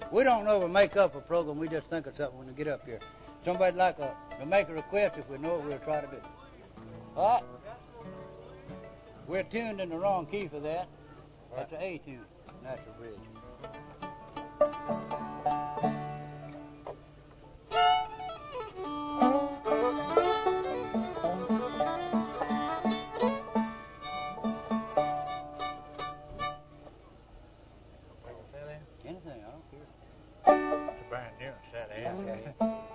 We don't ever make up a program. We just think of something when we get up here. Somebody like to make a request. If we know it, we'll try to do it. All right? We're tuned in the wrong key for that. That's an A tune, natural bridge. Anything, I don't care. It's a brand new set, Yeah.